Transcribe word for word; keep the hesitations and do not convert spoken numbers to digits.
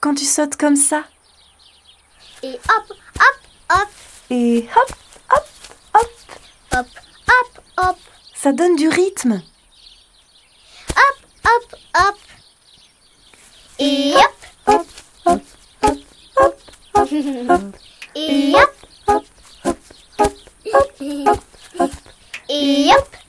quand tu sautes comme ça. Et hop, hop, hop. Et hop, hop, hop. Hop, hop, hop. Ça donne du rythme. Hop, hop, hop. Et hop, hop, hop, hop, hop, hop, hop. Et hop, hop, hop, hop, hop, hop, hop. et hop.